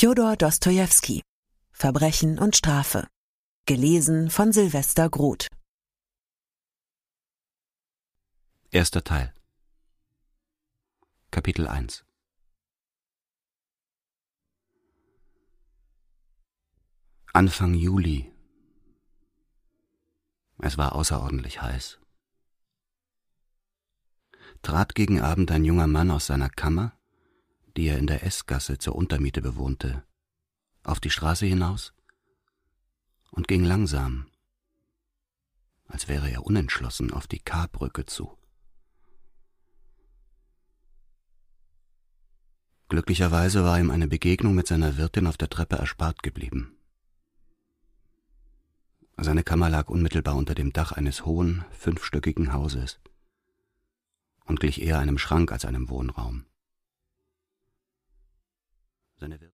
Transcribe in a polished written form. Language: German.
Fjodor Dostojewski. Verbrechen und Strafe. Gelesen von Silvester Groth. Erster Teil. Kapitel 1. Anfang Juli. Es war außerordentlich heiß. Trat gegen Abend ein junger Mann aus seiner Kammer, die er in der S-Gasse zur Untermiete bewohnte, auf die Straße hinaus und ging langsam, als wäre er unentschlossen, auf die K-Brücke zu. Glücklicherweise war ihm eine Begegnung mit seiner Wirtin auf der Treppe erspart geblieben. Seine Kammer lag unmittelbar unter dem Dach eines hohen, 5-stöckigen Hauses und glich eher einem Schrank als einem Wohnraum. Seine